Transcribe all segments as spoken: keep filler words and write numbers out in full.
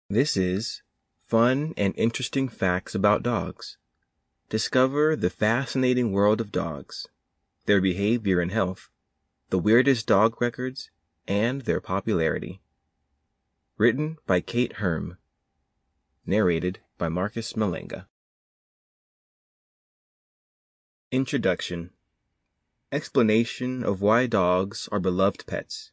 This is Fun and Interesting Facts About Dogs. Discover the fascinating world of dogs, their behavior and health, the weirdest dog records, and their popularity. Written by Kate Herm. Narrated by Marcus Malenga. Introduction. Explanation of why dogs are beloved pets.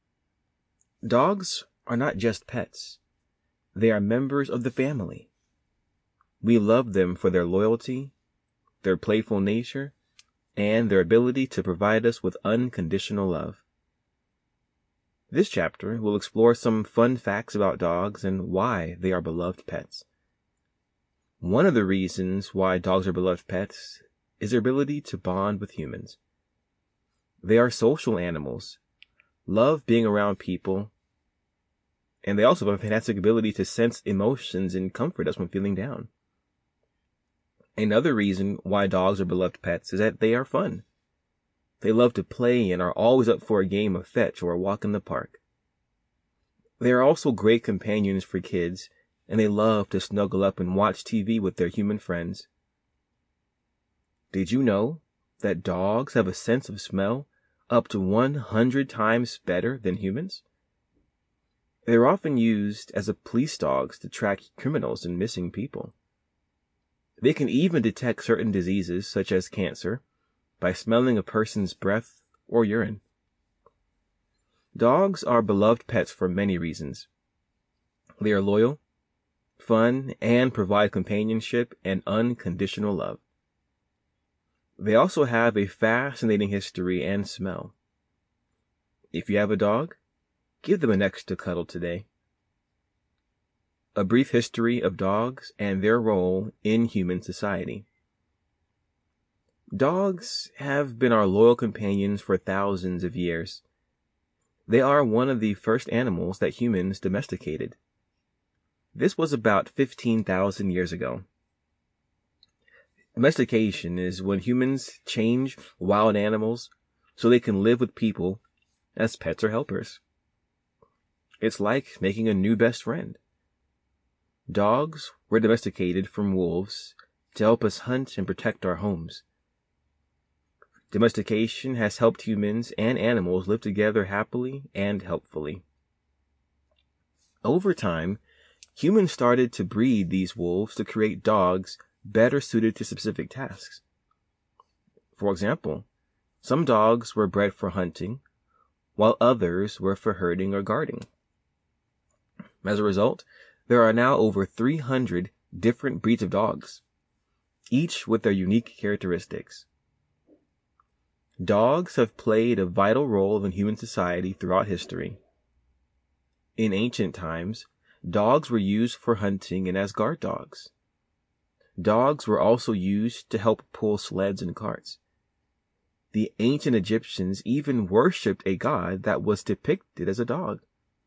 Dogs are not just pets. They are members of the family. We love them for their loyalty, their playful nature, and their ability to provide us with unconditional love. This chapter will explore some fun facts about dogs and why they are beloved pets. One of the reasons why dogs are beloved pets is their ability to bond with humans. They are social animals, love being around people, and they also have a fantastic ability to sense emotions and comfort us when feeling down. Another reason why dogs are beloved pets is that they are fun. They love to play and are always up for a game of fetch or a walk in the park. They are also great companions for kids, and they love to snuggle up and watch T V with their human friends. Did you know that dogs have a sense of smell up to one hundred times better than humans? They're often used as a police dogs to track criminals and missing people. They can even detect certain diseases, such as cancer, by smelling a person's breath or urine. Dogs are beloved pets for many reasons. They are loyal, fun, and provide companionship and unconditional love. They also have a fascinating history and smell. If you have a dog, give them an extra cuddle today. A brief history of dogs and their role in human society. Dogs have been our loyal companions for thousands of years. They are one of the first animals that humans domesticated. This was about fifteen thousand years ago. Domestication is when humans change wild animals so they can live with people as pets or helpers. It's like making a new best friend. Dogs were domesticated from wolves to help us hunt and protect our homes. Domestication has helped humans and animals live together happily and helpfully. Over time, humans started to breed these wolves to create dogs better suited to specific tasks. For example, some dogs were bred for hunting, while others were for herding or guarding. As a result, there are now over three hundred different breeds of dogs, each with their unique characteristics. Dogs have played a vital role in human society throughout history. In ancient times, dogs were used for hunting and as guard dogs. Dogs were also used to help pull sleds and carts. The ancient Egyptians even worshipped a god that was depicted as a dog.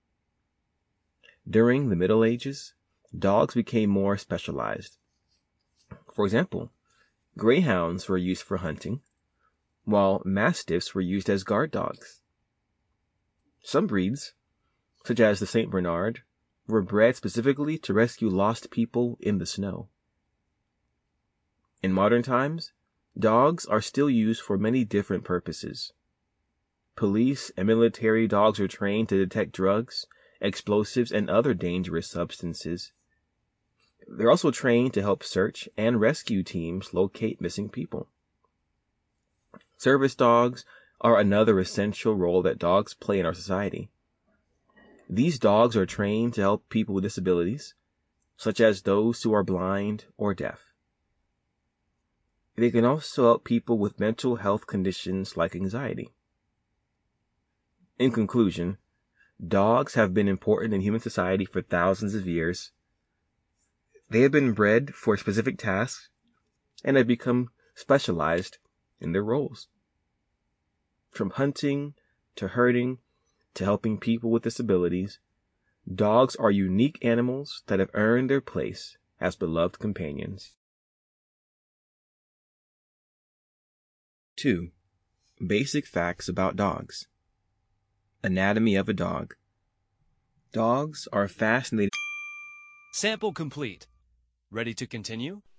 During the Middle Ages, dogs became more specialized. For example, greyhounds were used for hunting, while mastiffs were used as guard dogs. Some breeds, such as the Saint Bernard, were bred specifically to rescue lost people in the snow. In modern times, dogs are still used for many different purposes. Police and military dogs are trained to detect drugs, explosives, and other dangerous substances. They're also trained to help search and rescue teams locate missing people. Service dogs are another essential role that dogs play in our society. These dogs are trained to help people with disabilities, such as those who are blind or deaf. They can also help people with mental health conditions like anxiety. In conclusion, dogs have been important in human society for thousands of years. They have been bred for specific tasks and have become specialized in their roles. From hunting to herding to helping people with disabilities, dogs are unique animals that have earned their place as beloved companions. two. Basic facts about dogs. Anatomy of a dog. Dogs are fascinating. Sample complete. Ready to continue?